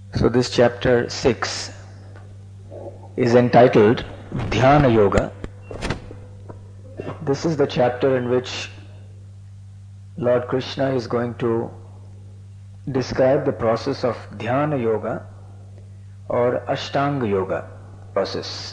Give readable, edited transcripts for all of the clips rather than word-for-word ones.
So this chapter 6 is entitled Dhyana Yoga. This is the chapter in which Lord Krishna is going to describe the process of Dhyana Yoga or Ashtanga Yoga process.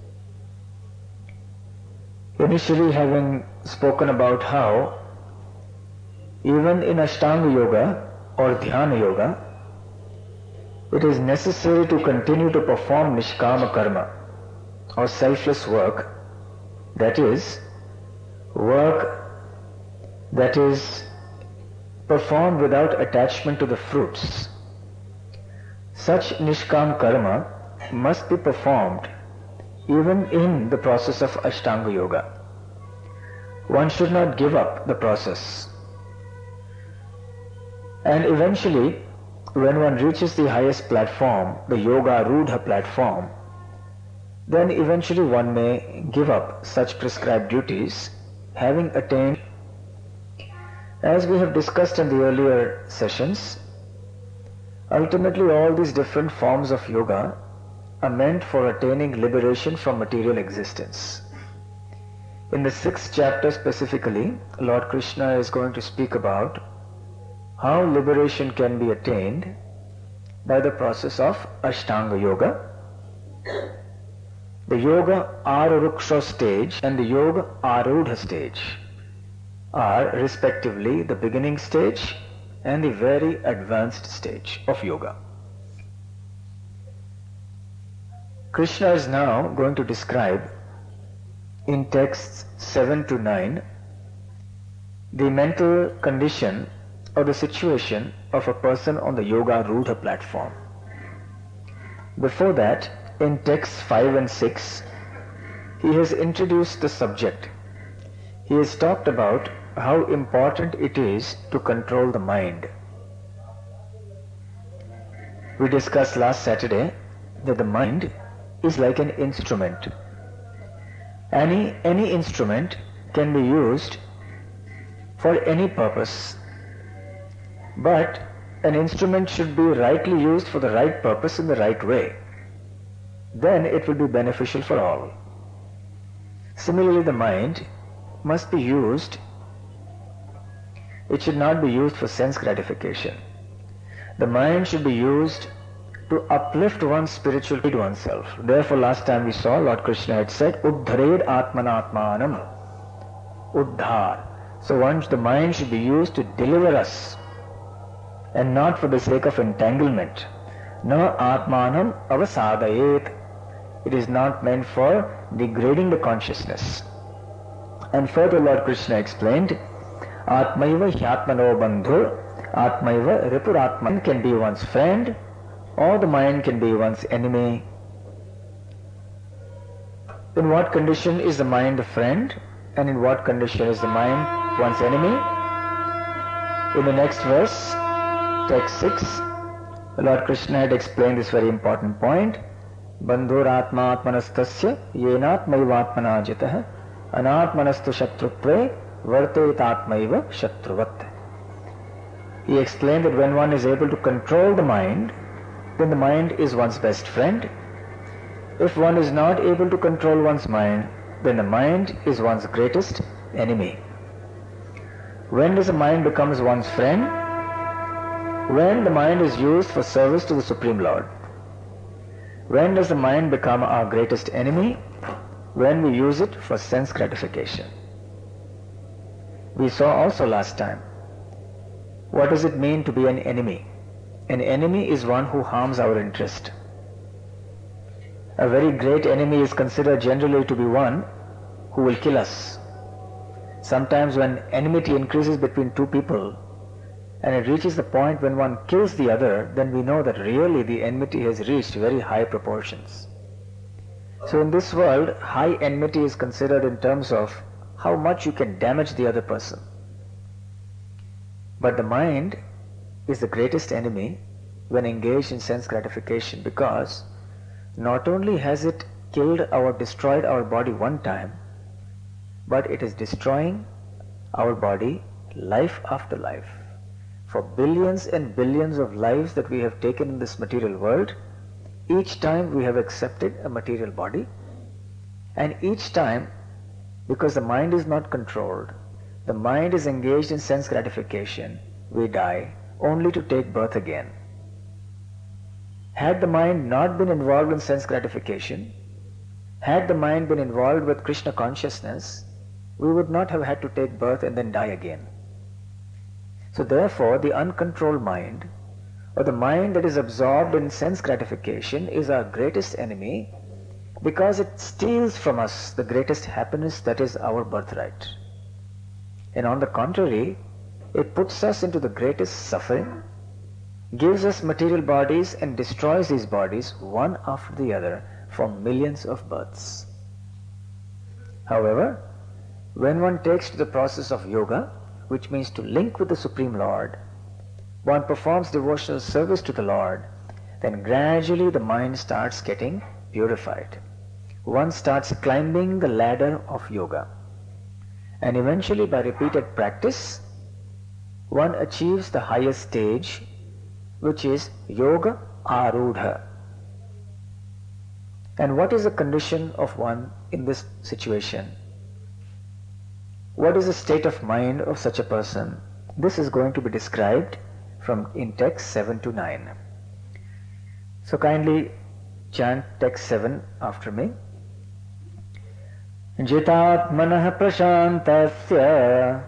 Initially, having spoken about how even in Ashtanga Yoga or Dhyana Yoga, it is necessary to continue to perform Nishkama Karma or selfless work, that is, work that is performed without attachment to the fruits. Such Nishkam Karma must be performed even in the process of Ashtanga Yoga. One should not give up the process. And eventually, when one reaches the highest platform, the Yoga Rudha platform, then eventually one may give up such prescribed duties, having attained, as we have discussed in the earlier sessions, ultimately all these different forms of yoga are meant for attaining liberation from material existence. In the 6th chapter specifically, Lord Krishna is going to speak about how liberation can be attained by the process of Ashtanga Yoga. The Yoga Aruruksha stage and the Yoga Arudha stage are respectively the beginning stage and the very advanced stage of yoga. Krishna is now going to describe in texts 7 to 9 the mental condition or the situation of a person on the Yoga Rudha platform. Before that, in texts 5 and 6, he has introduced the subject. He has talked about how important it is to control the mind. We discussed last Saturday that the mind is like an instrument. Any instrument can be used for any purpose, but an instrument should be rightly used for the right purpose in the right way. Then it will be beneficial for all. Similarly, the mind must be used. It should not be used for sense gratification. The mind should be used to uplift one's spiritual to oneself. Therefore, last time we saw Lord Krishna had said, Uddhared Atmanatmanam. Uddhar. So the mind should be used to deliver us and not for the sake of entanglement. Na Atmanam avasadayet. It is not meant for degrading the consciousness. And further Lord Krishna explained, Atmaiva Hyatmano Bandhur, Atmaiva Ripuratman can be one's friend, or the mind can be one's enemy. In what condition is the mind a friend, and in what condition is the mind one's enemy? In the next verse, text 6, Lord Krishna had explained this very important point. Bandhuratma atmanastasya yenatmaivatmana jitah anatmanastu shatrutve vartetatmaiva shatruvat. He explained that when one is able to control the mind, then the mind is one's best friend. If one is not able to control one's mind, then the mind is one's greatest enemy. When does the mind become one's friend? When the mind is used for service to the Supreme Lord. When does the mind become our greatest enemy? When we use it for sense gratification. We saw also last time, what does it mean to be an enemy? An enemy is one who harms our interest. A very great enemy is considered generally to be one who will kill us. Sometimes when enmity increases between two people, and it reaches the point when one kills the other, then we know that really the enmity has reached very high proportions. So in this world, high enmity is considered in terms of how much you can damage the other person. But the mind is the greatest enemy when engaged in sense gratification, because not only has it destroyed our body one time, but it is destroying our body life after life. for billions and billions of lives that we have taken in this material world, each time we have accepted a material body, and each time, because the mind is not controlled, the mind is engaged in sense gratification, we die only to take birth again. Had the mind not been involved in sense gratification, had the mind been involved with Krishna consciousness, we would not have had to take birth and then die again. So therefore, the uncontrolled mind, or the mind that is absorbed in sense gratification, is our greatest enemy, because it steals from us the greatest happiness that is our birthright. And on the contrary, it puts us into the greatest suffering, gives us material bodies and destroys these bodies one after the other for millions of births. However, when one takes to the process of yoga, which means to link with the Supreme Lord, one performs devotional service to the Lord, then gradually the mind starts getting purified. One starts climbing the ladder of yoga. And eventually, by repeated practice, one achieves the highest stage, which is Yoga Arudha. And what is the condition of one in this situation? What is the state of mind of such a person? This is going to be described in text 7 to 9. So kindly chant text 7 after me. Jitatmanah prashantasya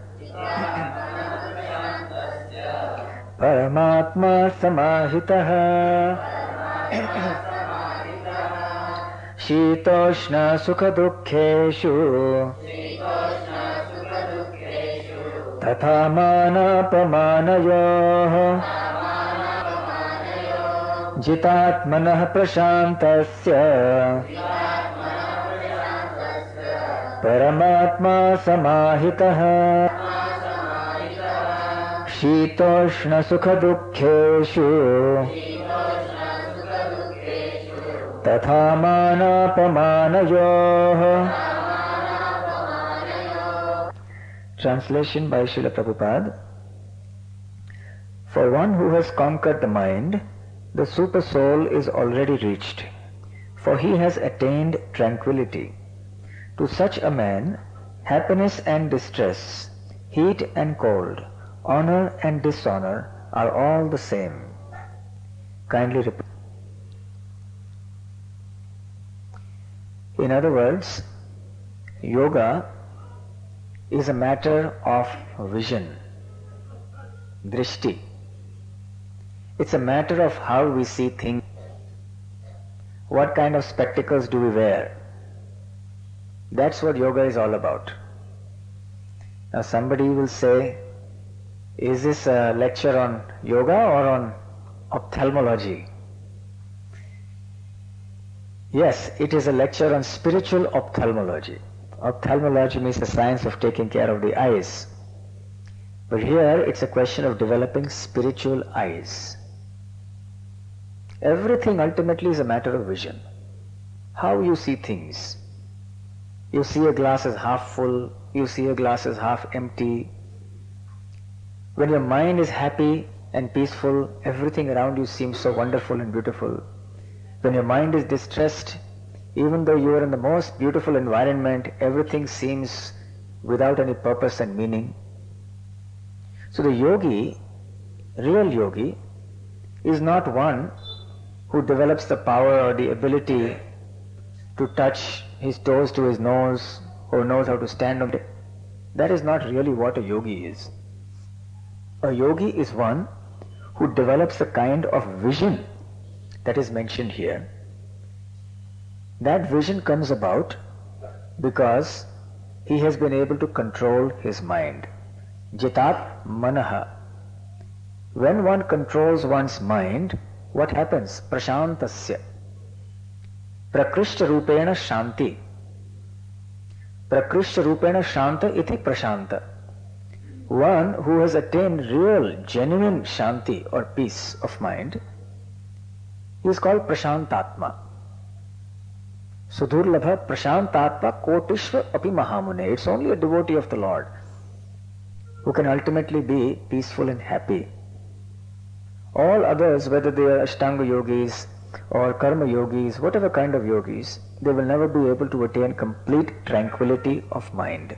Paramatma samahitah Shitoshna sukha dukkheshu Tatha mana pamanayoh Jitatmanah prashantasya Paramatma samahitah Shitoshna sukha dukkheshu Tatha mana pamanayoh. Translation by Srila Prabhupada. For one who has conquered the mind, the super soul is already reached, for he has attained tranquility. To such a man, happiness and distress, heat and cold, honor and dishonor are all the same. Kindly repeat. In other words, yoga is a matter of vision, drishti. It's a matter of how we see things. What kind of spectacles do we wear? That's what yoga is all about. Now somebody will say, is this a lecture on yoga or on ophthalmology? Yes, it is a lecture on spiritual ophthalmology. Ophthalmology means the science of taking care of the eyes. But here it's a question of developing spiritual eyes. Everything ultimately is a matter of vision. How you see things. You see a glass as half full, you see a glass as half empty. When your mind is happy and peaceful, everything around you seems so wonderful and beautiful. When your mind is distressed, even though you are in the most beautiful environment, everything seems without any purpose and meaning. So the yogi, real yogi, is not one who develops the power or the ability to touch his toes to his nose or knows how to stand on it. That is not really what a yogi is. A yogi is one who develops the kind of vision that is mentioned here. That vision comes about because he has been able to control his mind. Jitat manaha. When one controls one's mind, what happens? Prashantasya. Prakrishta rupena shanti. Prakrishta rupena shanta iti prashanta. One who has attained real, genuine shanti or peace of mind is called prashantatma. Sudurlabha prashantatma kotishva api mahamune. It's only a devotee of the Lord who can ultimately be peaceful and happy All others, whether they are Ashtanga yogis or Karma yogis, whatever kind of yogis, they will never be able to attain complete tranquility of mind.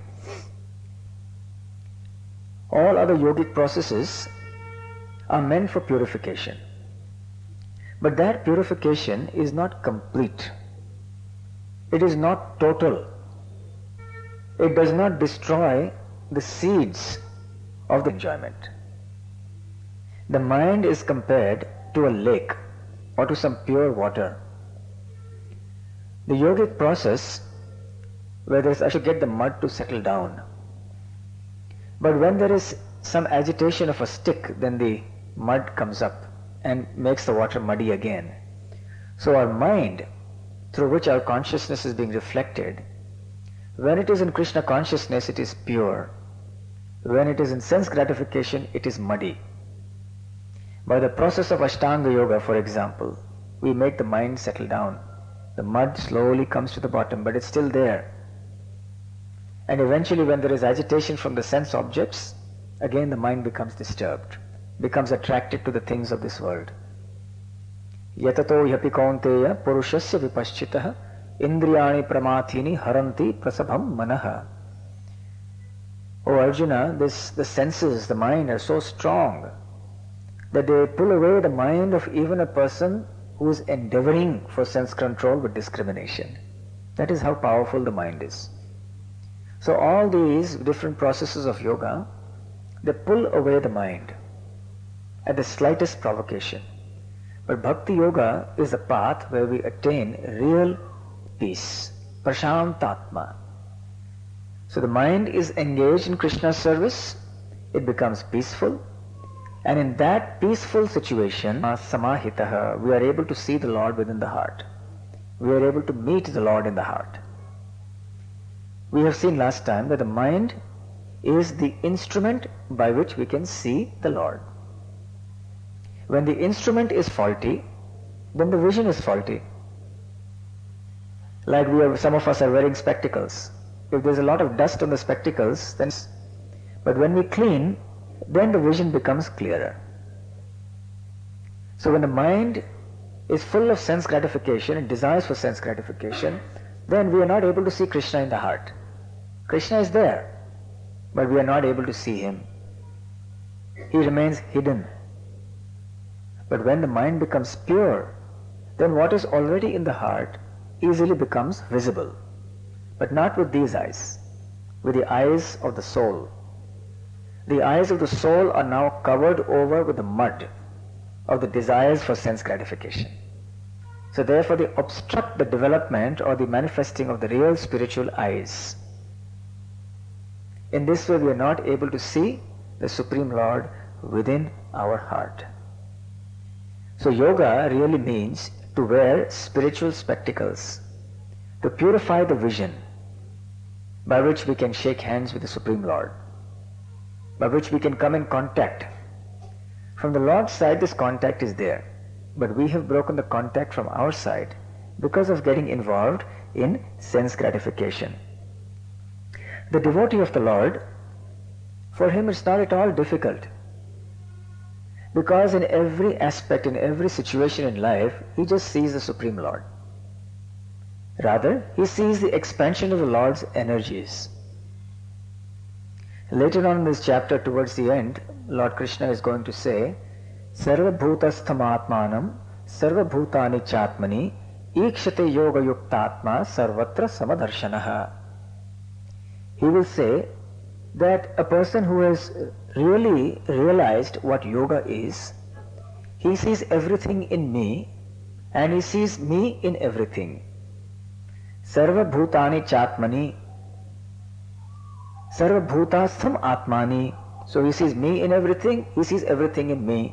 All other yogic processes are meant for purification. But that purification is not complete. It is not total. It does not destroy the seeds of the enjoyment. The mind is compared to a lake or to some pure water. The yogic process, where there is to get the mud to settle down. But when there is some agitation of a stick, then the mud comes up and makes the water muddy again. So our mind, through which our consciousness is being reflected, when it is in Krishna consciousness, it is pure. When it is in sense gratification, it is muddy. By the process of Ashtanga Yoga, for example, we make the mind settle down. The mud slowly comes to the bottom, but it's still there. And eventually, when there is agitation from the sense objects, again the mind becomes disturbed, becomes attracted to the things of this world. Yatato yapi kaunteya purushasya vipaschitah indriyani pramathini haranti prasabham manaha. O Arjuna, the senses, the mind are so strong that they pull away the mind of even a person who is endeavoring for sense control with discrimination. That is how powerful the mind is. So all these different processes of yoga, they pull away the mind at the slightest provocation. But Bhakti Yoga is a path where we attain real peace, prashantatma. So the mind is engaged in Krishna's service, it becomes peaceful, and in that peaceful situation, samahitaha, we are able to see the Lord within the heart. We are able to meet the Lord in the heart. We have seen last time that the mind is the instrument by which we can see the Lord. When the instrument is faulty, then the vision is faulty. Like some of us are wearing spectacles. If there's a lot of dust on the spectacles, but when we clean, then the vision becomes clearer. So when the mind is full of sense gratification and desires for sense gratification, then we are not able to see Krishna in the heart. Krishna is there, but we are not able to see him. He remains hidden. But when the mind becomes pure, then what is already in the heart easily becomes visible. But not with these eyes, with the eyes of the soul. The eyes of the soul are now covered over with the mud of the desires for sense gratification. So therefore they obstruct the development or the manifesting of the real spiritual eyes. In this way we are not able to see the Supreme Lord within our heart. So yoga really means to wear spiritual spectacles, to purify the vision by which we can shake hands with the Supreme Lord, by which we can come in contact. From the Lord's side this contact is there, but we have broken the contact from our side because of getting involved in sense gratification. The devotee of the Lord, for him it's not at all difficult, because in every aspect, in every situation in life, he just sees the Supreme Lord. Rather, he sees the expansion of the Lord's energies. Later on in this chapter, towards the end, Lord Krishna is going to say, Sarva bhutastham sarva bhutani chatmani ikshate yoga yuktatma sarvatra samadarshanaha. He will say that a person who has really realized what yoga is, he sees everything in me and he sees me in everything. Sarva bhutani chatmani, sarva bhutastham atmani. So he sees me in everything, he sees everything in me.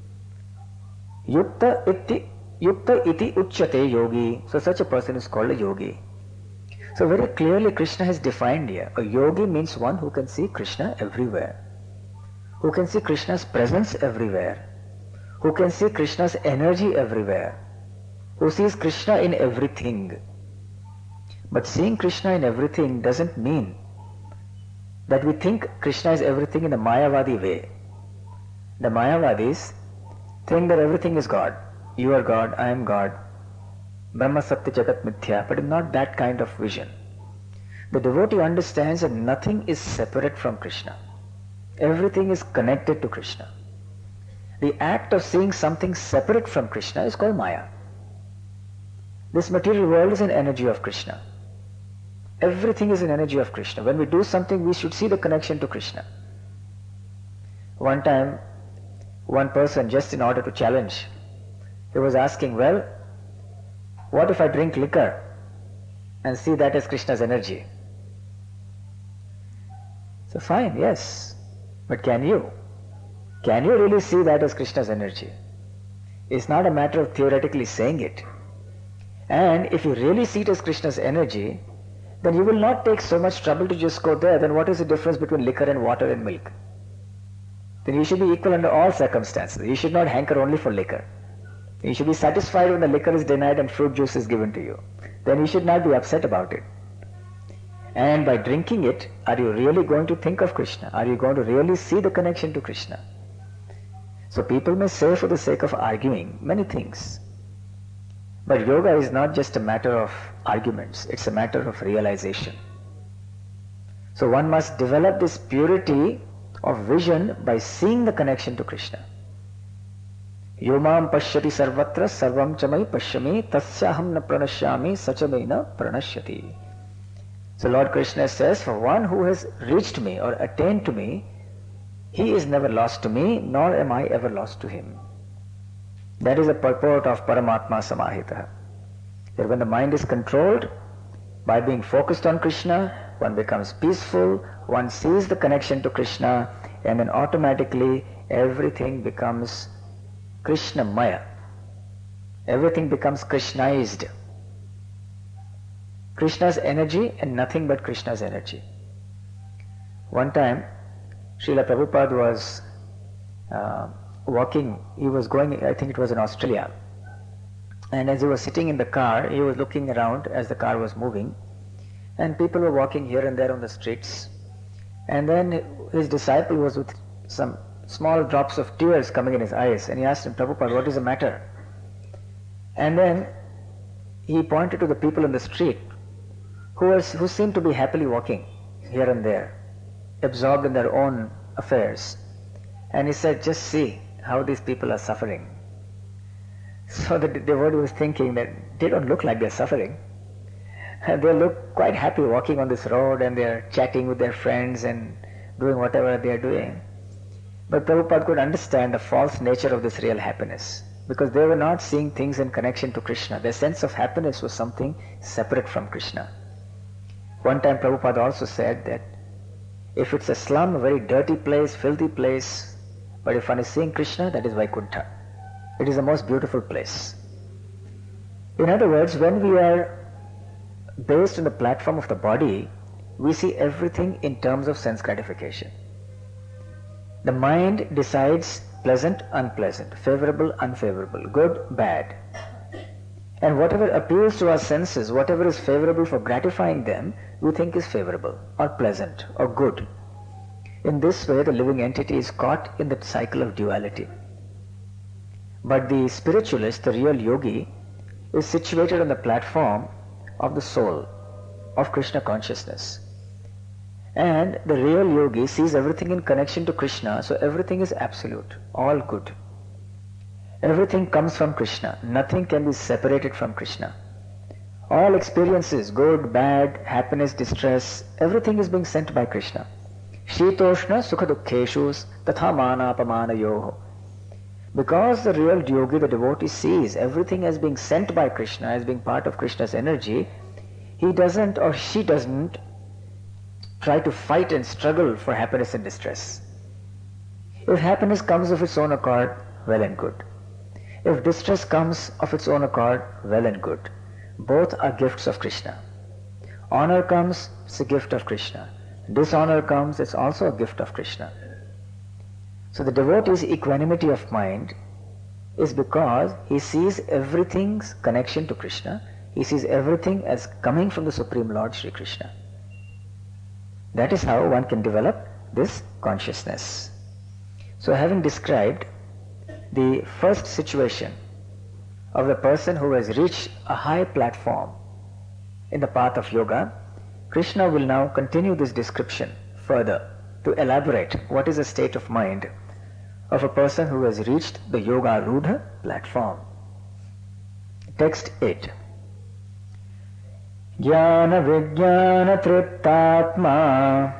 Yukta iti uchyate yogi. So such a person is called a yogi. So very clearly Krishna has defined here. A yogi means one who can see Krishna everywhere, who can see Krishna's presence everywhere, who can see Krishna's energy everywhere, who sees Krishna in everything. But seeing Krishna in everything doesn't mean that we think Krishna is everything in a Mayavadi way. The Mayavadis, think that everything is God. You are God, I am God. Brahma Satya Jagat Mithya, but not that kind of vision. The devotee understands that nothing is separate from Krishna. Everything is connected to Krishna. The act of seeing something separate from Krishna is called Maya. This material world is an energy of Krishna. Everything is an energy of Krishna. When we do something, we should see the connection to Krishna. One time, one person, just in order to challenge, he was asking, well, what if I drink liquor and see that as Krishna's energy? So fine, yes, but can you? Can you really see that as Krishna's energy? It's not a matter of theoretically saying it. And if you really see it as Krishna's energy, then you will not take so much trouble to just go there. Then what is the difference between liquor and water and milk? Then you should be equal under all circumstances. You should not hanker only for liquor. You should be satisfied when the liquor is denied and fruit juice is given to you. Then you should not be upset about it. And by drinking it, are you really going to think of Krishna? Are you going to really see the connection to Krishna? So people may say for the sake of arguing many things. But yoga is not just a matter of arguments, it's a matter of realization. So one must develop this purity of vision by seeing the connection to Krishna. Yomam pashyati sarvatra sarvam chamai pashyami tasyaham na pranashyami sachamai na pranashyati. So Lord Krishna says, for one who has reached me or attained to me, he is never lost to me, nor am I ever lost to him. That is the purport of Paramatma Samahita. That when the mind is controlled, by being focused on Krishna, one becomes peaceful, one sees the connection to Krishna, and then automatically everything becomes Krishna-maya. Everything becomes Krishnaized. Krishna's energy and nothing but Krishna's energy. One time, Srila Prabhupada was walking, he was going, I think it was in Australia, and as he was sitting in the car, he was looking around as the car was moving, and people were walking here and there on the streets, and then his disciple was with some small drops of tears coming in his eyes, and he asked him, Prabhupada, what is the matter? And then he pointed to the people in the street who seemed to be happily walking here and there, absorbed in their own affairs. And he said, just see how these people are suffering. So the devotee was thinking that they don't look like they're suffering. They look quite happy walking on this road, and they're chatting with their friends and doing whatever they're doing. But Prabhupada could understand the false nature of this real happiness, because they were not seeing things in connection to Krishna. Their sense of happiness was something separate from Krishna. One time Prabhupada also said that if it's a slum, a very dirty place, filthy place, but if one is seeing Krishna, that is Vaikuntha. It is the most beautiful place. In other words, when we are based on the platform of the body, we see everything in terms of sense gratification. The mind decides pleasant, unpleasant, favorable, unfavorable, good, bad. And whatever appeals to our senses, whatever is favorable for gratifying them, we think is favorable or pleasant or good. In this way, the living entity is caught in the cycle of duality. But the spiritualist, the real yogi, is situated on the platform of the soul, of Krishna consciousness. And the real yogi sees everything in connection to Krishna, so everything is absolute, all good. Everything comes from Krishna. Nothing can be separated from Krishna. All experiences, good, bad, happiness, distress, everything is being sent by Krishna. Shitoshna sukha dukkheshus tatha mana apamana yoho. Because the real yogi, the devotee, sees everything as being sent by Krishna, as being part of Krishna's energy, he doesn't or she doesn't try to fight and struggle for happiness and distress. If happiness comes of its own accord, well and good. If distress comes of its own accord, well and good. Both are gifts of Krishna. Honor comes, it's a gift of Krishna. Dishonor comes, it's also a gift of Krishna. So the devotee's equanimity of mind is because he sees everything's connection to Krishna. He sees everything as coming from the Supreme Lord Sri Krishna. That is how one can develop this consciousness. So having described the first situation of the person who has reached a high platform in the path of yoga, Krishna will now continue this description further to elaborate what is the state of mind of a person who has reached the Yoga Rudha platform. Text 8. Jnana Vijnana Triptatma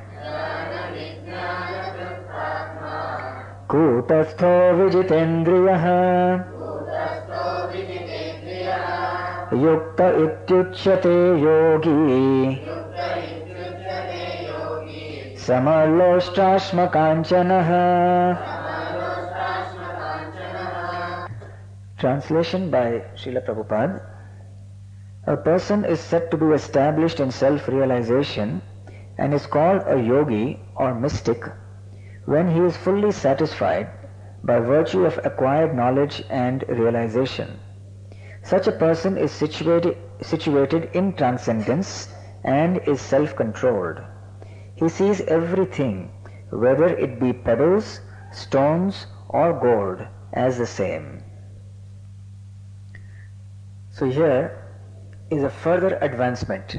Kutastho Vijitendriyaha Yukta Ityuchyate Yogi Samalloshtrashma Kanchanaha. Translation by Srila Prabhupada. A person is said to be established in self-realization and is called a yogi or mystic when he is fully satisfied by virtue of acquired knowledge and realization. Such a person is situated in transcendence and is self-controlled. He sees everything, whether it be pebbles, stones or gold, as the same. So here is a further advancement.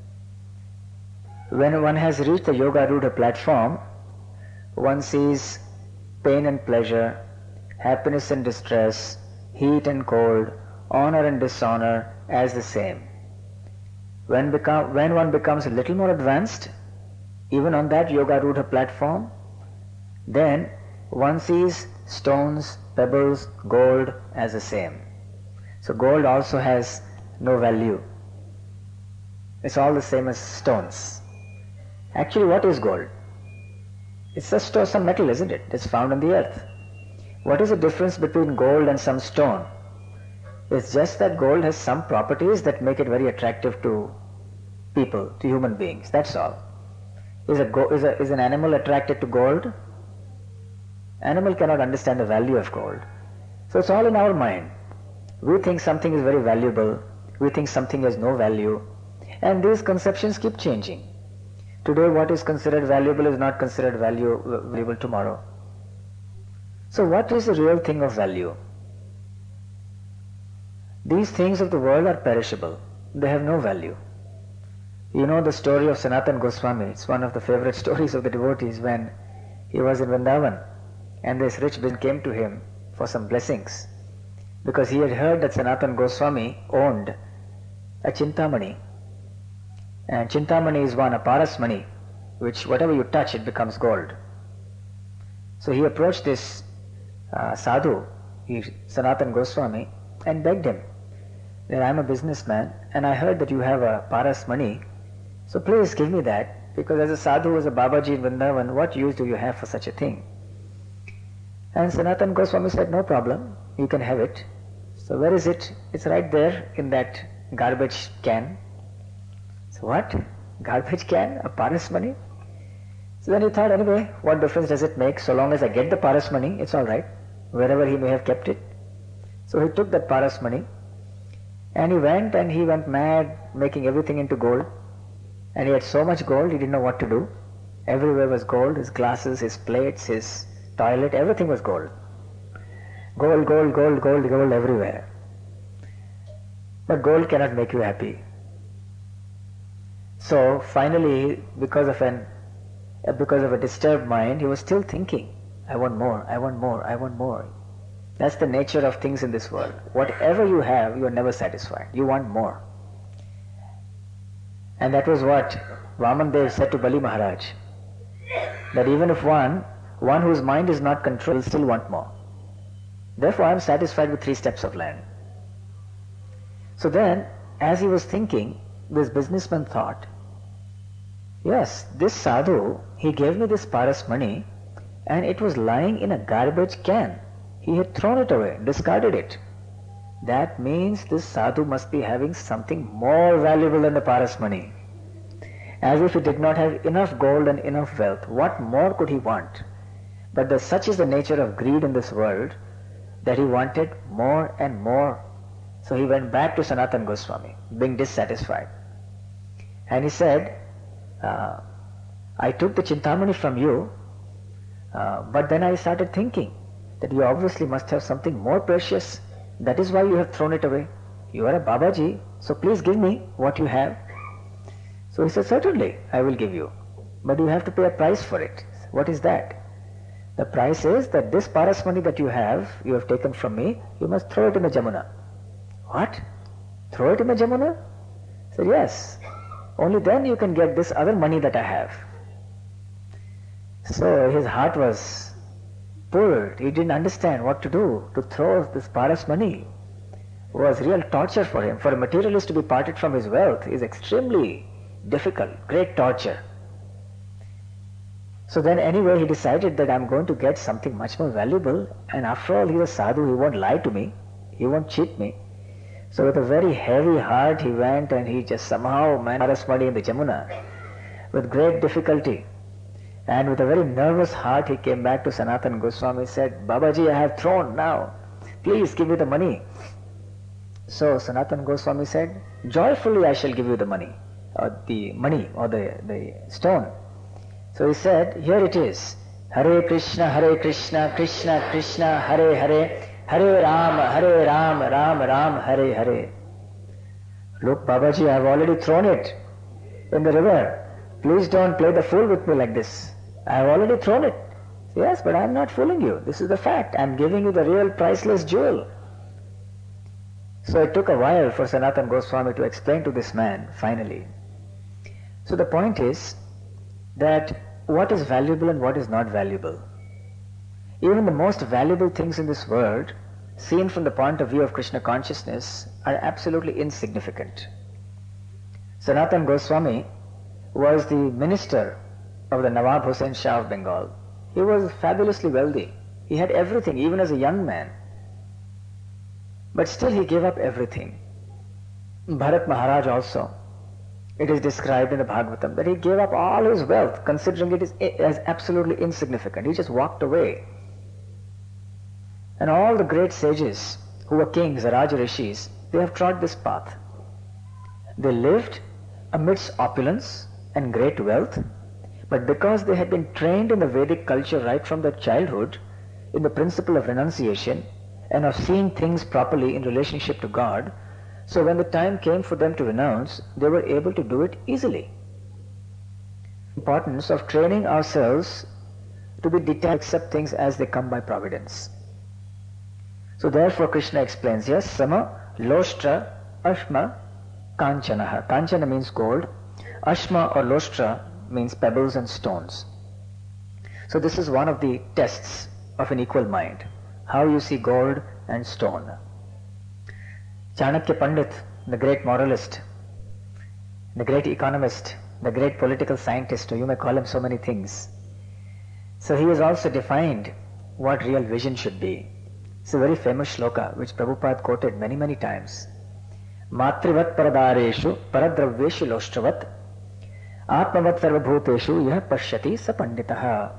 When one has reached the Yoga Rudha platform, one sees pain and pleasure, happiness and distress, heat and cold, honor and dishonor as the same. When one becomes a little more advanced, even on that Yoga Rudha platform, then one sees stones, pebbles, gold as the same. So gold also has no value. It's all the same as stones. Actually, what is gold? It's just some metal, isn't it? It's found on the earth. What is the difference between gold and some stone? It's just that gold has some properties that make it very attractive to people, to human beings. That's all. Is an animal attracted to gold? Animal cannot understand the value of gold. So it's all in our mind. We think something is very valuable. We think something has no value. And these conceptions keep changing. Today what is considered valuable is not considered valuable tomorrow. So what is the real thing of value? These things of the world are perishable. They have no value. You know the story of Sanatana Goswami. It's one of the favorite stories of the devotees when he was in Vrindavan and this rich man came to him for some blessings because he had heard that Sanatana Goswami owned a Chintamani. And Chintamani is one, a Parasmani, which whatever you touch it becomes gold. So he approached this sadhu, Sanatana Goswami, and begged him that I am a businessman and I heard that you have a Parasmani, so please give me that, because as a sadhu, as a Babaji in Vrindavan, what use do you have for such a thing? And Sanatana Goswami said, no problem, you can have it. So where is it? It's right there in that garbage can. So what? Garbage can? A Parasmani? So then he thought, anyway, what difference does it make? So long as I get the Parasmani, it's all right, wherever he may have kept it. So he took that Parasmani and he went mad, making everything into gold. And he had so much gold, he didn't know what to do. Everywhere was gold, his glasses, his plates, his toilet, everything was gold. Gold, gold, gold, gold, gold everywhere. But gold cannot make you happy. So finally, because of a disturbed mind, he was still thinking, I want more, I want more, I want more. That's the nature of things in this world. Whatever you have, you are never satisfied. You want more. And that was what Vamandev said to Bali Maharaj, that even if one whose mind is not controlled will still want more. Therefore, I am satisfied with 3 steps of land. So then, as he was thinking, this businessman thought, yes, this sadhu, he gave me this Parasmani and it was lying in a garbage can. He had thrown it away, discarded it. That means this sadhu must be having something more valuable than the Parasmani. As if he did not have enough gold and enough wealth, what more could he want? But such is the nature of greed in this world that he wanted more and more. So he went back to Sanatana Goswami, being dissatisfied. And he said, I took the Chintamani from you, but then I started thinking that you obviously must have something more precious. That is why you have thrown it away. You are a Babaji, so please give me what you have. So he said, certainly, I will give you. But you have to pay a price for it. What is that? The price is that this paras money that you have taken from me, you must throw it in the Jamuna. What? Throw it in the Jamuna? He said, yes. Only then you can get this other money that I have. So his heart was pulled. He didn't understand what to do. To throw this paras money was real torture for him. For a materialist to be parted from his wealth is extremely difficult, great torture. So then anyway he decided that I'm going to get something much more valuable, and after all he's a sadhu, he won't lie to me, he won't cheat me. So with a very heavy heart he went and he just somehow managed money in the Jamuna with great difficulty. And with a very nervous heart he came back to Sanatana Goswami and said, Babaji, I have thrown now, please give me the money. So Sanatana Goswami said, joyfully I shall give you the money or the stone. So he said, here it is, Hare Krishna, Krishna Krishna, Hare Hare, Hare Ram, Ram Ram, Hare Hare. Look, Babaji, I have already thrown it in the river. Please don't play the fool with me like this. I have already thrown it. Yes, but I am not fooling you. This is the fact. I am giving you the real priceless jewel. So it took a while for Sanatana Goswami to explain to this man, finally. So the point is that what is valuable and what is not valuable. Even the most valuable things in this world, seen from the point of view of Krishna consciousness, are absolutely insignificant. Sanatana Goswami was the minister of the Nawab Hussain Shah of Bengal. He was fabulously wealthy. He had everything, even as a young man. But still he gave up everything. Bharat Maharaj also, it is described in the Bhagavatam that he gave up all his wealth, considering it as absolutely insignificant. He just walked away. And all the great sages who were kings, the Raja Rishis, they have trod this path. They lived amidst opulence and great wealth, but because they had been trained in the Vedic culture right from their childhood, in the principle of renunciation and of seeing things properly in relationship to God, so when the time came for them to renounce, they were able to do it easily. Importance of training ourselves to be detached, accept things as they come by providence. So therefore Krishna explains, yes, Sama, Loshtra, Ashma, Kanchanaha. Kanchana means gold. Ashma or Loshtra means pebbles and stones. So this is one of the tests of an equal mind. How you see gold and stone. Chanakya Pandit, the great moralist, the great economist, the great political scientist, or you may call him so many things. So he has also defined what real vision should be. It's a very famous shloka which Prabhupada quoted many, many times. Matrivat paradareshu paradraveshu loshtravat atmavat sarvabhuteshu yah pashyati sa panditaha.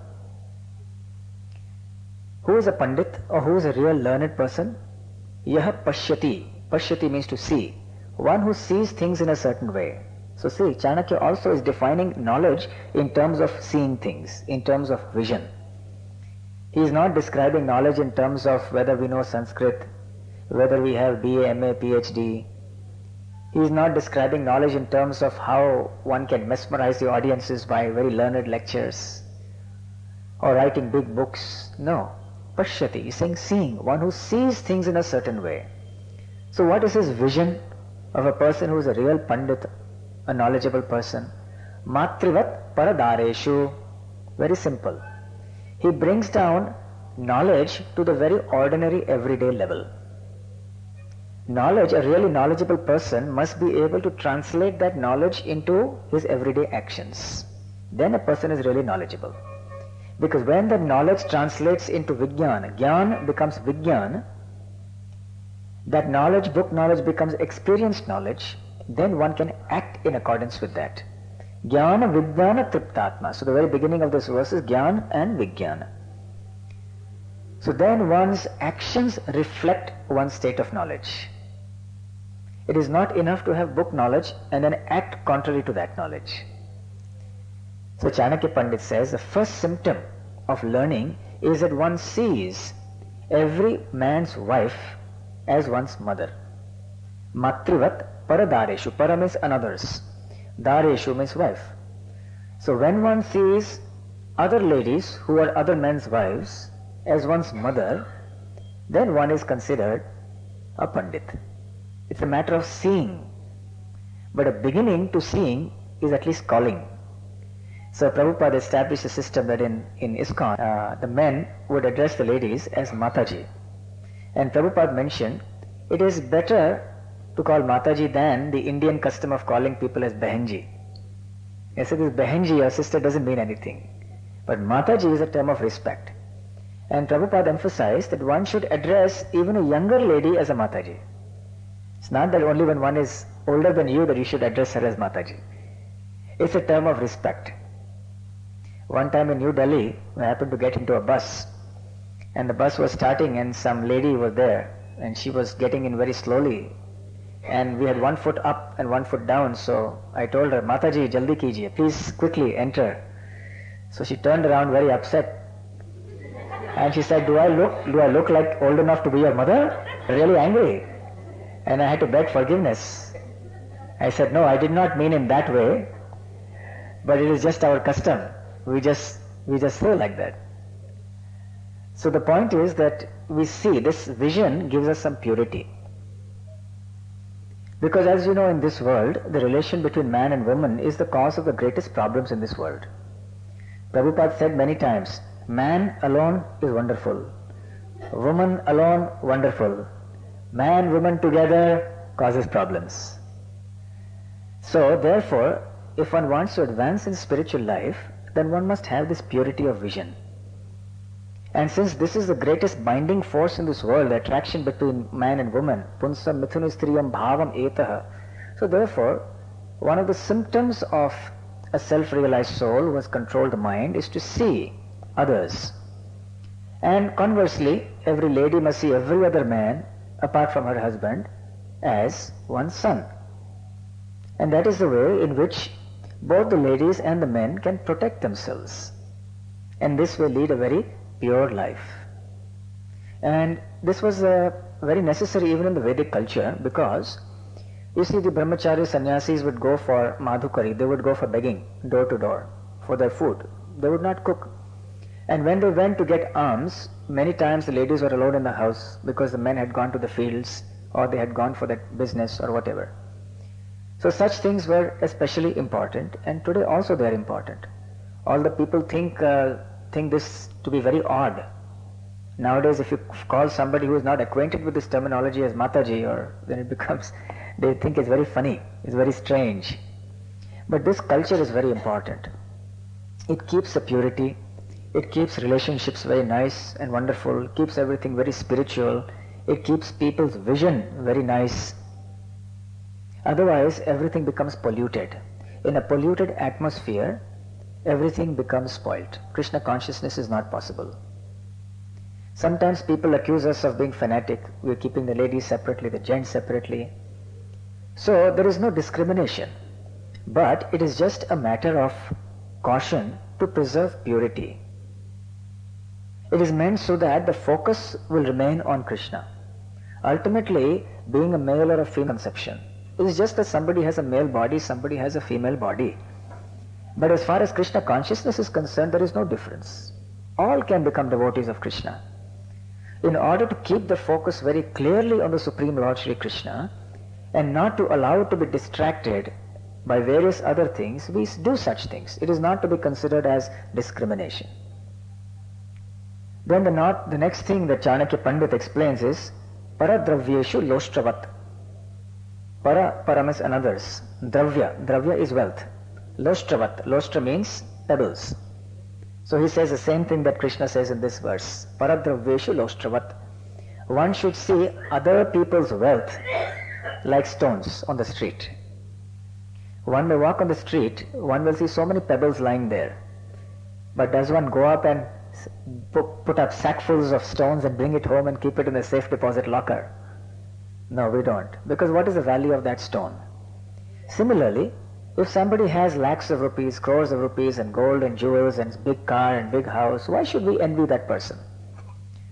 Who is a pandit or who is a real learned person? Yah pashyati. Pashyati means to see. One who sees things in a certain way. So see, Chanakya also is defining knowledge in terms of seeing things, in terms of vision. He is not describing knowledge in terms of whether we know Sanskrit, whether we have BA, MA, PhD. He is not describing knowledge in terms of how one can mesmerize the audiences by very learned lectures or writing big books. No. Pashyati, he is saying seeing, one who sees things in a certain way. So what is his vision of a person who is a real pandit, a knowledgeable person? Matrivat paradareshu. Very simple. He brings down knowledge to the very ordinary everyday level. Knowledge, a really knowledgeable person must be able to translate that knowledge into his everyday actions. Then a person is really knowledgeable. Because when the knowledge translates into Vijnana, Jnana becomes Vijnana, that knowledge, book knowledge becomes experienced knowledge, then one can act in accordance with that. Jnana Vijnana Triptatma. So the very beginning of this verse is Jnana and Vijnana. So then one's actions reflect one's state of knowledge. It is not enough to have book knowledge and then act contrary to that knowledge. So Chanakya Pandit says the first symptom of learning is that one sees every man's wife as one's mother. Matrivat paradareshu. Para means another's. Dareshu means wife. So when one sees other ladies who are other men's wives as one's mother, then one is considered a pandit. It's a matter of seeing. But a beginning to seeing is at least calling. So Prabhupada established a system that in ISKCON, the men would address the ladies as Mataji. And Prabhupada mentioned, it is better to call Mataji than the Indian custom of calling people as Behenji. Yes, it is Behenji, your sister, doesn't mean anything. But Mataji is a term of respect. And Prabhupada emphasized that one should address even a younger lady as a Mataji. It's not that only when one is older than you that you should address her as Mataji. It's a term of respect. One time in New Delhi, I happened to get into a bus, and the bus was starting and some lady was there, and she was getting in very slowly, and we had one foot up and one foot down, so I told her, Mataji, jaldi kijiye, please quickly enter. So she turned around very upset, and she said, do I look like old enough to be your mother? Really angry. And I had to beg forgiveness. I said, no, I did not mean in that way, but it is just our custom. We just say like that. So the point is that we see this vision gives us some purity. Because as you know, in this world, the relation between man and woman is the cause of the greatest problems in this world. Prabhupada said many times, man alone is wonderful. Woman alone, wonderful. Man, woman together causes problems. So therefore, if one wants to advance in spiritual life, then one must have this purity of vision. And since this is the greatest binding force in this world, the attraction between man and woman, punsam mithunistriyam bhavam etaha, so therefore, one of the symptoms of a self-realized soul who has controlled the mind is to see others. And conversely, every lady must see every other man, apart from her husband, as one's son. And that is the way in which both the ladies and the men can protect themselves, and this will lead a very pure life. And this was very necessary even in the Vedic culture, because you see the brahmachari sannyasis would go for madhukari, they would go for begging door to door for their food. They would not cook. And when they went to get alms, many times the ladies were alone in the house because the men had gone to the fields or they had gone for that business or whatever. So such things were especially important, and today also they are important. All the people think this to be very odd. Nowadays, if you call somebody who is not acquainted with this terminology as Mataji, then it becomes, they think it's very funny, it's very strange. But this culture is very important. It keeps the purity, it keeps relationships very nice and wonderful, keeps everything very spiritual, it keeps people's vision very nice. Otherwise, everything becomes polluted. In a polluted atmosphere, everything becomes spoilt. Krishna consciousness is not possible. Sometimes people accuse us of being fanatic. We're keeping the ladies separately, the gents separately. So there is no discrimination. But it is just a matter of caution to preserve purity. It is meant so that the focus will remain on Krishna. Ultimately, being a male or a female conception, it is just that somebody has a male body, somebody has a female body. But as far as Krishna consciousness is concerned, there is no difference. All can become devotees of Krishna. In order to keep the focus very clearly on the Supreme Lord Shri Krishna, and not to allow it to be distracted by various other things, we do such things. It is not to be considered as discrimination. Then the next thing that Chanakya Pandit explains is Paradravyeshu Loshtravat. Para means another's. Dravya is wealth. Loshtravat. Loshtra means pebbles. So he says the same thing that Krishna says in this verse. Paradravyeshu Loshtravat. One should see other people's wealth like stones on the street. One may walk on the street, one will see so many pebbles lying there. But does one go up and put up sackfuls of stones and bring it home and keep it in a safe deposit locker? No, we don't. Because what is the value of that stone? Similarly, if somebody has lakhs of rupees, crores of rupees and gold and jewels and big car and big house, why should we envy that person?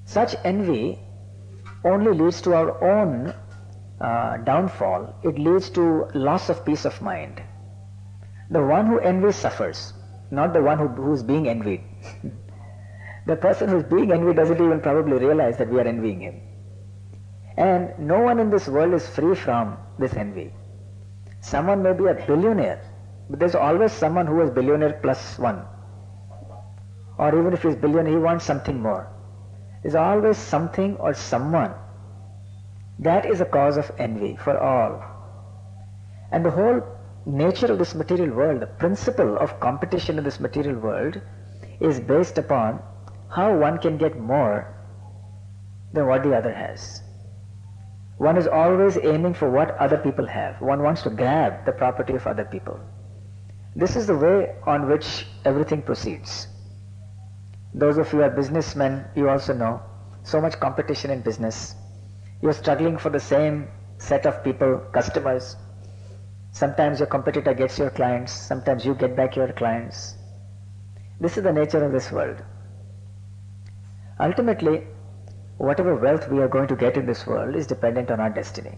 Such envy only leads to our own downfall. It leads to loss of peace of mind. The one who envies suffers, not the one who is being envied. The person who is being envied doesn't even probably realize that we are envying him. And no one in this world is free from this envy. Someone may be a billionaire, but there's always someone who is billionaire plus one. Or even if he's billionaire, he wants something more. There's always something or someone. That is a cause of envy for all. And the whole nature of this material world, the principle of competition in this material world, is based upon how one can get more than what the other has. One is always aiming for what other people have. One wants to grab the property of other people. This is the way on which everything proceeds. Those of you who are businessmen, you also know, so much competition in business. You're struggling for the same set of people, customers. Sometimes your competitor gets your clients, sometimes you get back your clients. This is the nature of this world. Ultimately, whatever wealth we are going to get in this world is dependent on our destiny.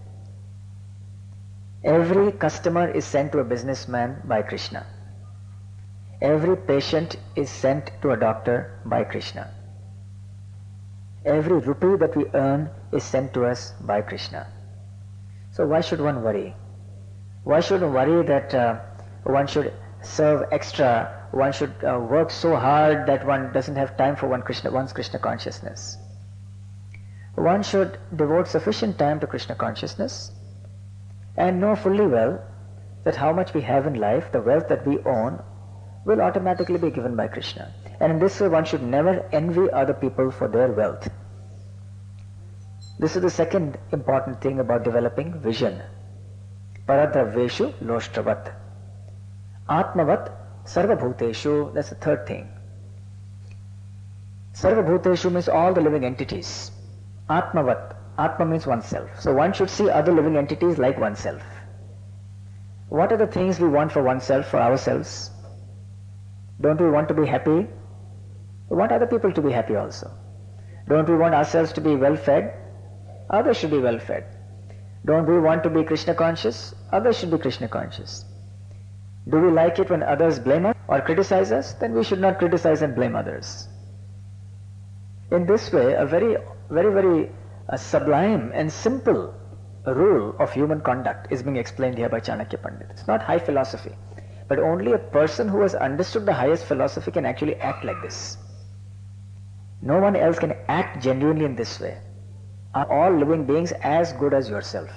Every customer is sent to a businessman by Krishna. Every patient is sent to a doctor by Krishna. Every rupee that we earn is sent to us by Krishna. So why should one worry? Why should one worry that one should serve extra, one should work so hard that one doesn't have time for one's Krishna consciousness? One should devote sufficient time to Krishna consciousness and know fully well that how much we have in life, the wealth that we own, will automatically be given by Krishna. And in this way one should never envy other people for their wealth. This is the second important thing about developing vision. Paradraveshu loshtravat. Atmavat sarvabhuteshu, that's the third thing. Sarvabhuteshu means all the living entities. Atmavat, Atma means oneself. So one should see other living entities like oneself. What are the things we want for oneself, for ourselves? Don't we want to be happy? We want other people to be happy also. Don't we want ourselves to be well fed? Others should be well fed. Don't we want to be Krishna conscious? Others should be Krishna conscious. Do we like it when others blame us or criticize us? Then we should not criticize and blame others. In this way, a very sublime and simple rule of human conduct is being explained here by Chanakya Pandit. It's not high philosophy, but only a person who has understood the highest philosophy can actually act like this. No one else can act genuinely in this way. Are all living beings as good as yourself?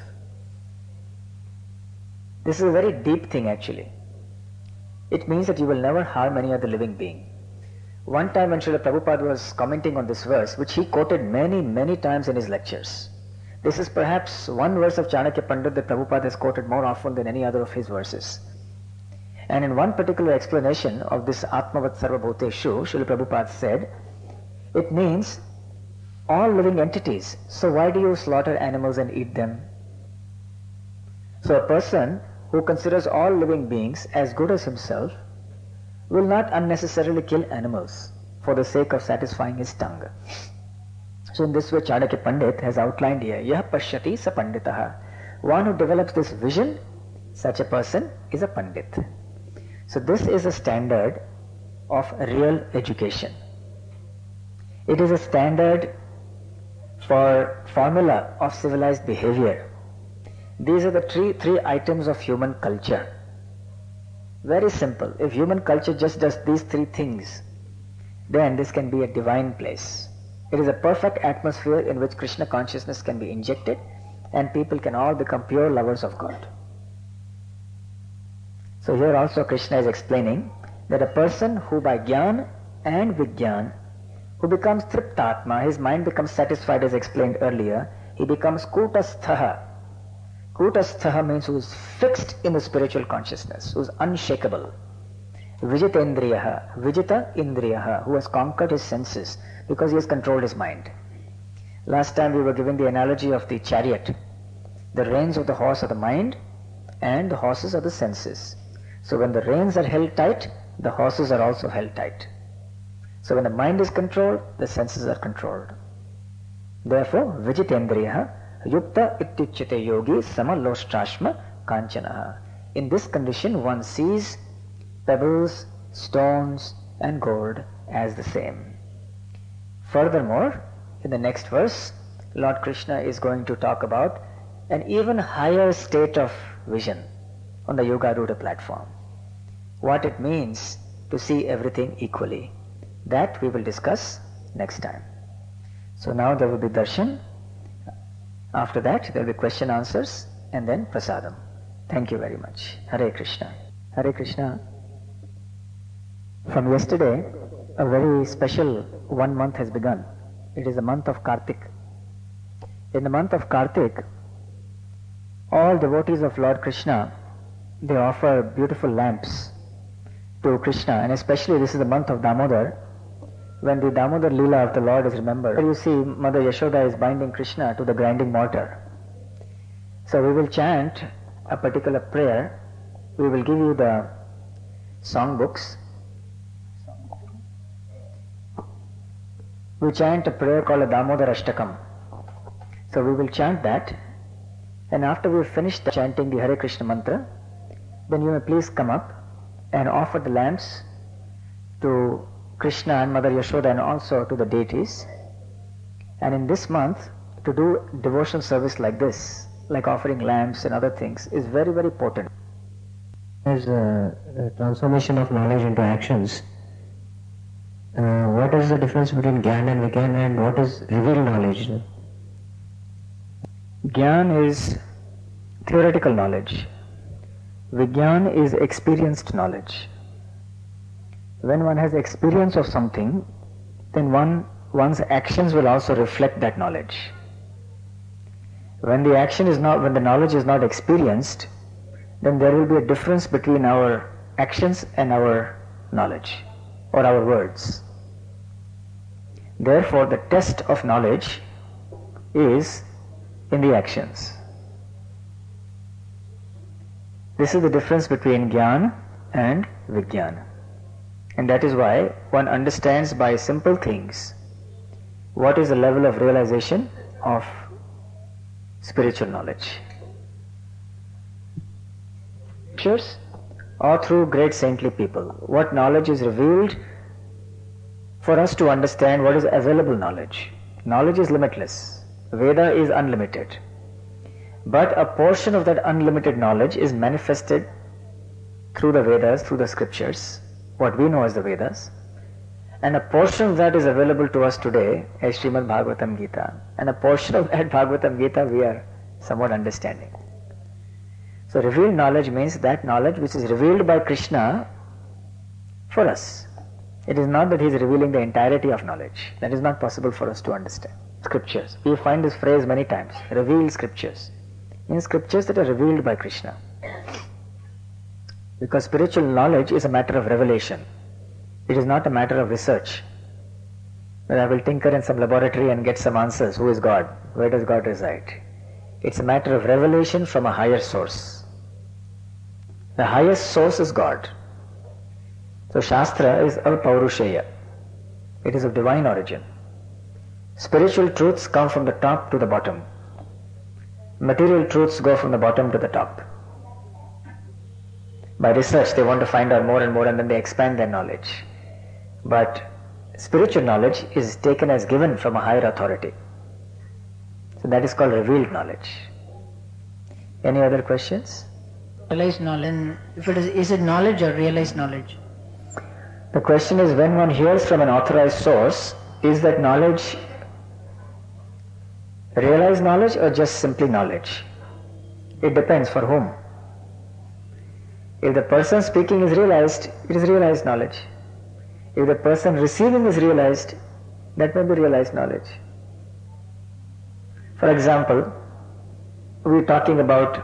This is a very deep thing actually. It means that you will never harm any other living being. One time when Srila Prabhupada was commenting on this verse, which he quoted many times in his lectures. This is perhaps one verse of Chanakya Pandit that Prabhupada has quoted more often than any other of his verses. And in one particular explanation of this Atmavat Sarvabhuteshu, Srila Prabhupada said, it means all living entities. So why do you slaughter animals and eat them? So a person who considers all living beings as good as himself will not unnecessarily kill animals for the sake of satisfying his tongue. So in this way Chanakya Pandit has outlined here, Yah Pashyati sa Panditaha. One who develops this vision, such a person is a Pandit. So this is a standard of real education. It is a standard for formula of civilized behavior. These are the three items of human culture. Very simple. If human culture just does these three things, then this can be a divine place. It is a perfect atmosphere in which Krishna consciousness can be injected and people can all become pure lovers of God. So here also Krishna is explaining that a person who by Jnana and Vijnana, who becomes Triptatma, his mind becomes satisfied as explained earlier, he becomes Kutasthaha. Kutasthaha means who is fixed in the spiritual consciousness, who is unshakable. Vijitendriyaha, Vijita Indriyaha, who has conquered his senses because he has controlled his mind. Last time we were given the analogy of the chariot. The reins of the horse are the mind and the horses are the senses. So when the reins are held tight, the horses are also held tight. So when the mind is controlled, the senses are controlled. Therefore, Vijitendriya Yukta Ityuchyate Yogi Samaloshtrashma Kanchanaha. In this condition, one sees pebbles, stones, and gold as the same. Furthermore, in the next verse, Lord Krishna is going to talk about an even higher state of vision on the Yogaruda platform. What it means to see everything equally. That we will discuss next time. So now there will be darshan. After that there will be question answers and then prasadam. Thank you very much. Hare Krishna. Hare Krishna. From yesterday, a very special 1 month has begun. It is the month of Kartik. In the month of Kartik, all devotees of Lord Krishna, they offer beautiful lamps to Krishna, and especially this is the month of Damodar, when the Damodar Leela of the Lord is remembered. Here you see Mother Yashoda is binding Krishna to the grinding mortar. So we will chant a particular prayer. We will give you the song books. We chant a prayer called a Damodar Ashtakam. So we will chant that, and after we finish chanting the Hare Krishna mantra, then you may please come up and offer the lamps to Krishna and Mother Yashoda and also to the deities. And in this month, to do devotional service like this, like offering lamps and other things, is very, very potent. As a transformation of knowledge into actions, what is the difference between Gyan and Vigyan, and what is revealed knowledge? Gyan is theoretical knowledge. Vigyan is experienced knowledge. When one has experience of something, then one's actions will also reflect that knowledge. When the knowledge is not experienced, then there will be a difference between our actions and our knowledge or our words. Therefore, the test of knowledge is in the actions. This is the difference between Gyan and Vigyan. And that is why one understands by simple things what is the level of realization of spiritual knowledge. Scriptures or through great saintly people, what knowledge is revealed for us to understand what is available knowledge. Knowledge is limitless. Veda is unlimited. But a portion of that unlimited knowledge is manifested through the Vedas, through the scriptures, what we know as the Vedas, and a portion of that is available to us today as Srimad Bhagavatam Gita, and a portion of that Bhagavatam Gita we are somewhat understanding. So revealed knowledge means that knowledge which is revealed by Krishna for us. It is not that he is revealing the entirety of knowledge. That is not possible for us to understand. Scriptures. We find this phrase many times. Revealed scriptures. Means scriptures that are revealed by Krishna. Because spiritual knowledge is a matter of revelation. It is not a matter of research. Where I will tinker in some laboratory and get some answers. Who is God? Where does God reside? It's a matter of revelation from a higher source. The highest source is God. So Shastra is Alpaurusheya. It is of divine origin. Spiritual truths come from the top to the bottom. Material truths go from the bottom to the top. By research they want to find out more and more, and then they expand their knowledge. But spiritual knowledge is taken as given from a higher authority. So that is called revealed knowledge. Any other questions? Realized knowledge. If it is it knowledge or realized knowledge? The question is, when one hears from an authorized source, is that knowledge realized knowledge or just simply knowledge? It depends for whom. If the person speaking is realized, it is realized knowledge. If the person receiving is realized, that may be realized knowledge. For example, we are talking about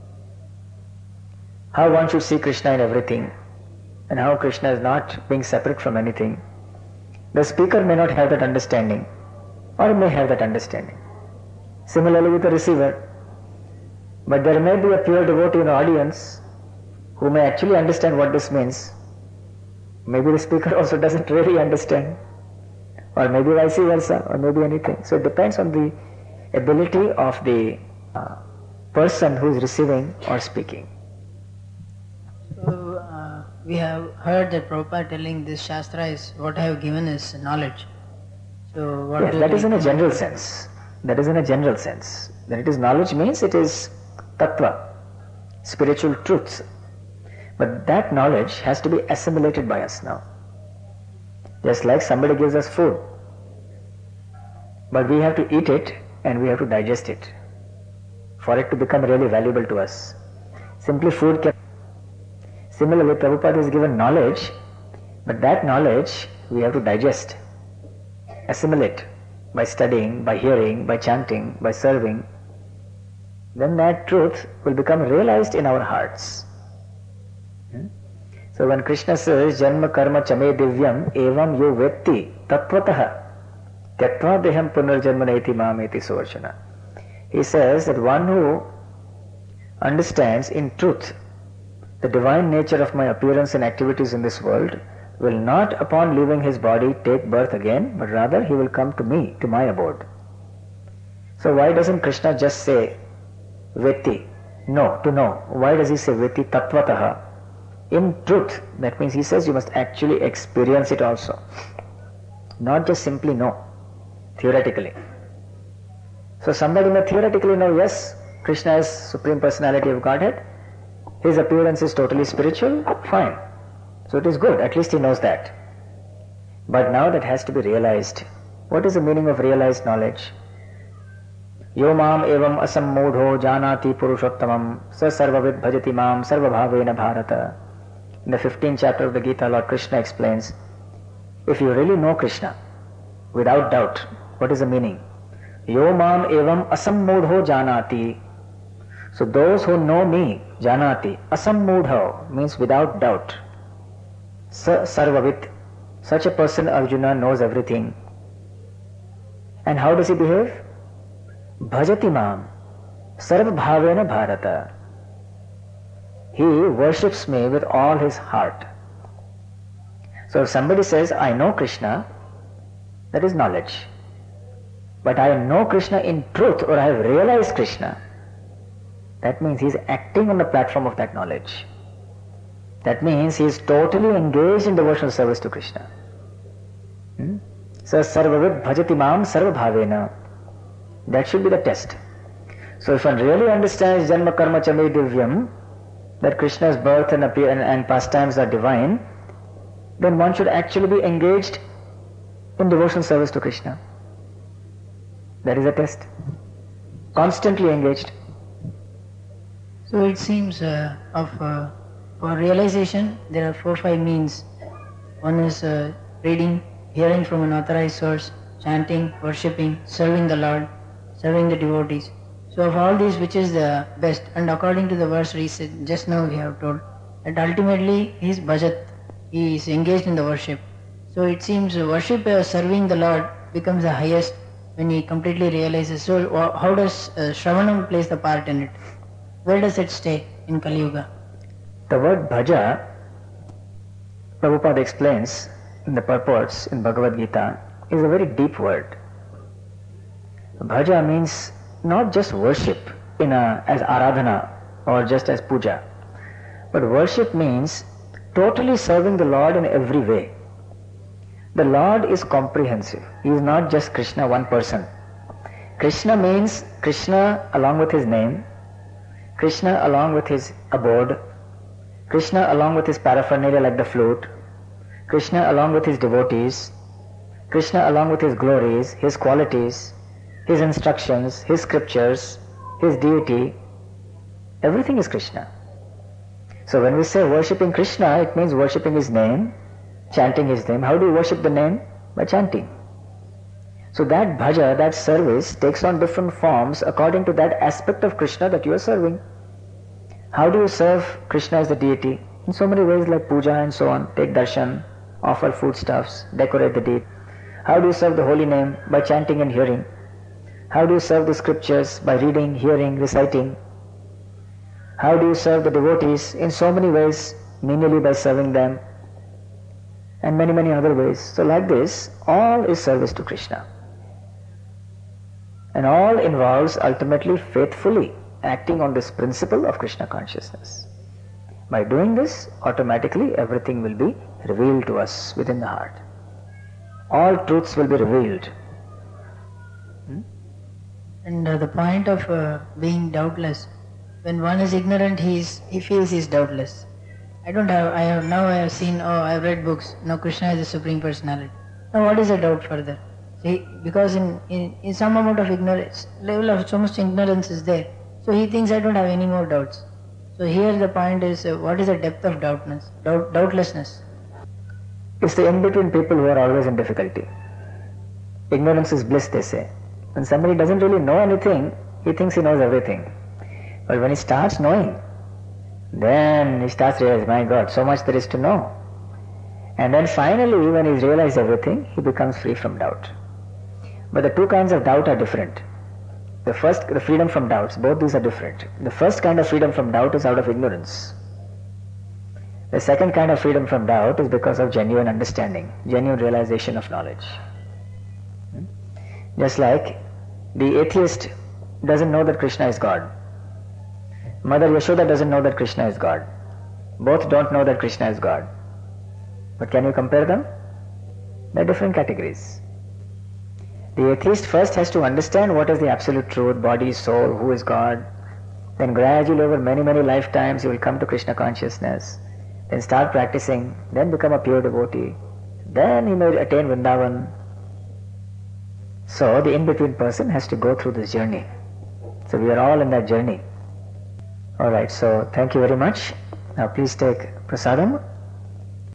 how one should see Krishna in everything and how Krishna is not being separate from anything. The speaker may not have that understanding, or may have that understanding. Similarly with the receiver. But there may be a pure devotee in the audience who may actually understand what this means. Maybe the speaker also doesn't really understand. or maybe vice versa, or maybe anything. So it depends on the ability of the person who is receiving or speaking. So we have heard that Prabhupada telling this Shastra is what I have given is knowledge. So what Yes, that is in a general sense. That is in a general sense. That it is knowledge means it is tattva, spiritual truths. But that knowledge has to be assimilated by us now. Just like somebody gives us food. But we have to eat it and we have to digest it for it to become really valuable to us. Simply food can... Similarly, Prabhupada is given knowledge, but that knowledge we have to digest, assimilate by studying, by hearing, by chanting, by serving. Then that truth will become realized in our hearts. So when Krishna says, Janma karma chame divyam evam yo vetti tattvataha tyatva deham punarjanmaneti mameti suvarshana. He says that one who understands in truth the divine nature of my appearance and activities in this world will not upon leaving his body take birth again, but rather he will come to me, to my abode. So why doesn't Krishna just say vetti, know, to know? Why does he say vetti tattvataha? In truth, that means he says you must actually experience it also. Not just simply know, theoretically. So somebody may theoretically know, yes, Krishna is Supreme Personality of Godhead, his appearance is totally spiritual, fine. So it is good, at least he knows that. But now that has to be realized. What is the meaning of realized knowledge? Yo mam evam asammodho janati purushottamam sa sarvavid bhajati mam sarvabhavena bharata. In the 15th chapter of the Gita, Lord Krishna explains, if you really know Krishna, without doubt, what is the meaning? Yo mam evam asammodho janati. So those who know me, janati, asammodho means without doubt. Sa sarvavit, such a person, Arjuna, knows everything. And how does he behave? Bhajati mam sarvabhavena bharata. He worships me with all his heart. So if somebody says, I know Krishna, that is knowledge. But I know Krishna in truth, or I have realized Krishna, that means he is acting on the platform of that knowledge. That means he is totally engaged in devotional service to Krishna. So sarvavid bhajati mam sarvabhavena. That should be the test. So if one really understands janma karma chame divyam, that Krishna's birth and pastimes are divine, then one should actually be engaged in devotional service to Krishna. That is a test. Constantly engaged. So it seems for realization there are 4-5 means. One is reading, hearing from an authorized source, chanting, worshipping, serving the Lord, serving the devotees. So of all these, which is the best? And according to the verse just now we have told, that ultimately he is bhajat, he is engaged in the worship. So it seems worship serving the Lord becomes the highest when he completely realizes. So how does Shravanam plays the part in it? Where does it stay in Kali Yuga? The word bhaja, Prabhupada explains in the purports in Bhagavad Gita, is a very deep word. Bhaja means not just worship as aradhana or just as puja, but worship means totally serving the Lord in every way. The Lord is comprehensive. He is not just Krishna, one person. Krishna means Krishna along with his name, Krishna along with his abode, Krishna along with his paraphernalia like the flute, Krishna along with his devotees, Krishna along with his glories, his qualities, his instructions, his scriptures, his deity. Everything is Krishna. So when we say worshipping Krishna, it means worshipping his name, chanting his name. How do you worship the name? By chanting. So that bhaja, that service, takes on different forms according to that aspect of Krishna that you are serving. How do you serve Krishna as the deity? In so many ways, like puja and so on. Take darshan, offer foodstuffs, decorate the deity. How do you serve the holy name? By chanting and hearing. How do you serve the scriptures? By reading, hearing, reciting. How do you serve the devotees? In so many ways, menially by serving them. and many, many other ways. So like this, all is service to Krishna. And all involves ultimately faithfully acting on this principle of Krishna consciousness. By doing this, automatically everything will be revealed to us within the heart. All truths will be revealed. And the point of being doubtless, when one is ignorant, he feels he is doubtless. I have seen, I've read books, Krishna is the Supreme Personality. Now what is the doubt further? See, because in some amount of ignorance, level of so much ignorance is there, so he thinks I don't have any more doubts. So here the point is, what is the depth of doubtlessness? It's the in-between people who are always in difficulty. Ignorance is bliss, they say. When somebody doesn't really know anything, he thinks he knows everything. But when he starts knowing, then he starts realizing, my God, so much there is to know. And then finally, when he's realized everything, he becomes free from doubt. But the two kinds of doubt are different. The first, the freedom from doubts, both these are different. The first kind of freedom from doubt is out of ignorance. The second kind of freedom from doubt is because of genuine understanding, genuine realization of knowledge. Just like the atheist doesn't know that Krishna is God. Mother Yashoda doesn't know that Krishna is God. Both don't know that Krishna is God. But can you compare them? They're different categories. The atheist first has to understand what is the absolute truth, body, soul, who is God. Then gradually over many, many lifetimes he will come to Krishna consciousness. Then start practicing, then become a pure devotee. Then he may attain Vrindavan. So the in-between person has to go through this journey. So we are all in that journey. Alright, so thank you very much. Now please take prasadam.